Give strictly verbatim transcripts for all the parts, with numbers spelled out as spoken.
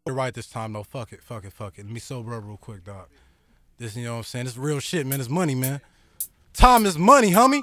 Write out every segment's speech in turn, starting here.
right this time though. Fuck it, fuck it, fuck it. Let me sober up real quick, dog. This, you know what I'm saying? This real shit, man. It's money, man. Time is money, homie.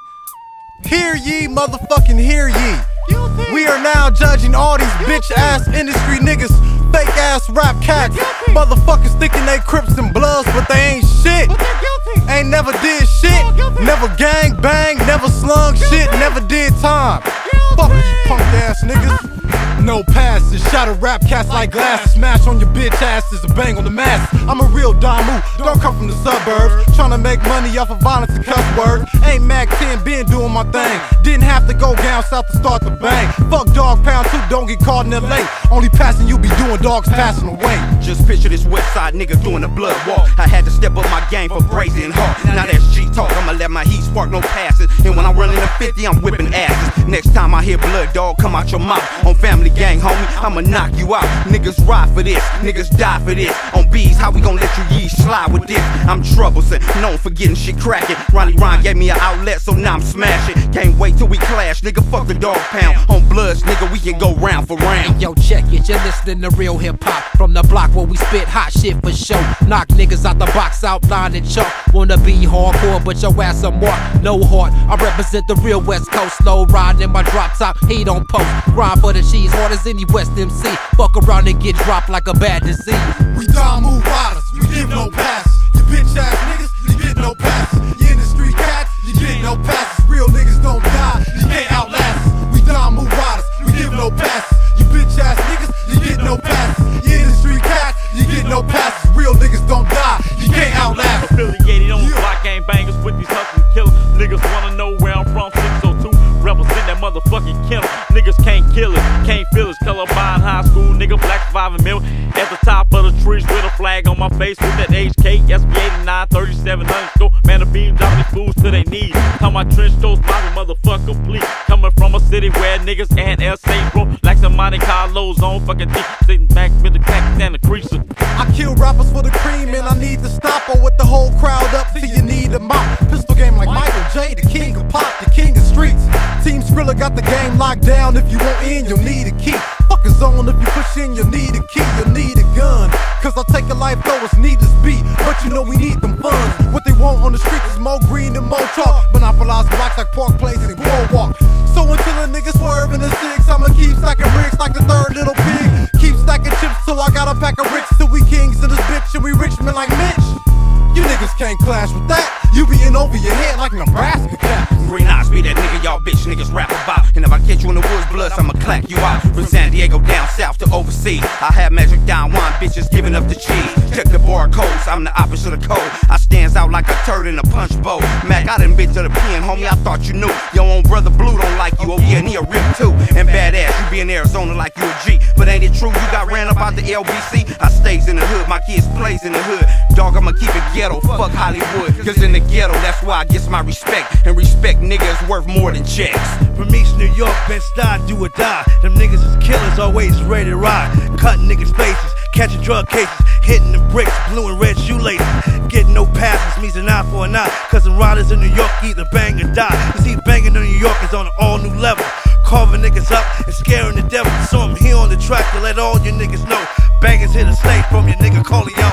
Hear ye, motherfucking hear ye. We are now judging all these bitch ass industry niggas, fake ass rap cats, motherfuckers thinking they Crips and Bloods, but they ain't shit. Ain't never did shit, never gang bang, never slung shit, never did time. Fuck you punk ass niggas. No passes, shot of rap cats like glasses, smash on your bitch asses and bang on the mask. I'm a real Damu, don't come from the suburbs, tryna make money off of violence and cuss words. Ain't Mac ten, been doing my thing, didn't have to go down south to start the bang. Fuck dog pound two, don't get caught in L A. Only passing you be doing, dogs passing away. Just picture this west side nigga doing a blood walk. I had to step up my game for brazen hard. Now that's G talk, I'ma let my heat spark, no passes. And when I'm running the fifty, I'm whipping asses. Next time I hear blood dog come out your mouth on Family Gang, homie, I'ma knock you out. Niggas ride for this, niggas die for this. On B's, how we gon' let you yeast slide with this? I'm troublesome, known for getting shit cracking. Ronnie Ron gave me an outlet, so now I'm smashing. Can't wait till we clash, nigga, fuck the dog pound. On Bloods, nigga, we can go round for round. Hey, yo, check it, you're listening to real hip-hop. From the block where we spit hot shit for show. Knock niggas out the box, outline and chalk. Wanna be hardcore, but your ass a mark. No heart, I represent the real West Coast. Slow riding in my drop top, heat on post. Grind for the cheese, hard as any West M C. Fuck around and get dropped like a bad disease. We Damu riders, we give no passes. You bitch ass niggas, you get no passes. You in the street cats, you get no passes. Real niggas don't die, you can't outlast us. We Damu riders, we give no passes. You bitch ass niggas, you get no passes. You in the street cats, you get no passes. Real niggas don't die, you can't outlast us. Affiliated on the block gang bangers with these hustling killers. Niggas wanna know where I'm from, six oh two. Represent that motherfucking killer. Niggas can't kill it, can't feel it. Columbine High School, nigga, black surviving mill. At the top of the trees with a flag on my face with that H K, S B eighty-nine, thirty-seven underscore. Man, the beam dropping these fools to their knees. Tell my trench toes, my motherfucker, please. Coming from a city where niggas and S A bro. Like some Monte Carlos on fucking D. Sitting back with the cactus and the creaser. I kill rappers for the cream and I need to stop, or with the whole crowd up till you need a mop. Pistol game like Michael J, the king of pop, the king of streets. Team Skrilla got the game locked down. If you want in, you'll need a key. Fuck a zone, if you push in, you'll need a key, you'll need a gun. Cause I'll take a life though it's needless beat, but you know we need them funds. What they want on the streets is more green and more chalk. Monopolize blocks like Park Place and Boardwalk. So until a nigga swerve in the six, I'ma keep stacking bricks like the third little pig. Keep stacking chips till I got a pack of ricks till we kings in this bitch and we rich men like Mitch. You niggas can't clash with that. You be in over your head like Nebraska cat. Green eyes be that nigga y'all bitch niggas rap about. And if I catch you in the woods, bloods, I'ma clack you out. From San Diego down south to overseas, I have magic down wine bitches giving up the cheese. Check the barcodes, I'm the opposite of cold. I stands out like a turd in a punch bowl. Mac, I done been to the pen, homie, I thought you knew. Your own brother Blue don't like you, oh yeah, and he a rip too. And badass, you be in Arizona like you a G. But ain't it true you got ran up out the L B C? I stays in the hood, my kids plays in the hood. Dog, I'ma keep it ghetto, fuck Hollywood. Cause in the ghetto, that's why I get my respect. And respect niggas worth more than checks. From East New York, Bed-Stuy, do or die. Them niggas is killers, always ready to ride. Cutting niggas' faces, catching drug cases, hitting the bricks, blue and red shoelaces. Getting no passes means an eye for an eye. Cause them riders in New York either bang or die. Cause he banging in New York is on an all new level. Carving niggas up and scaring the devil. So I'm here on the track to let all you niggas know. Bangers hit a slate from your nigga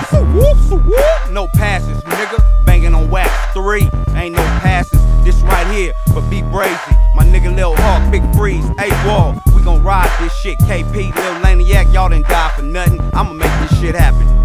Corleone. No passes, nigga. Banging on wax three. Ain't no passes. This right here for B Brazy. My nigga Lil Hawk, Big Freeze, A-Wall. We gon' ride this shit. K P, Lil Laniac, y'all didn't die for nothing. I'ma make this shit happen.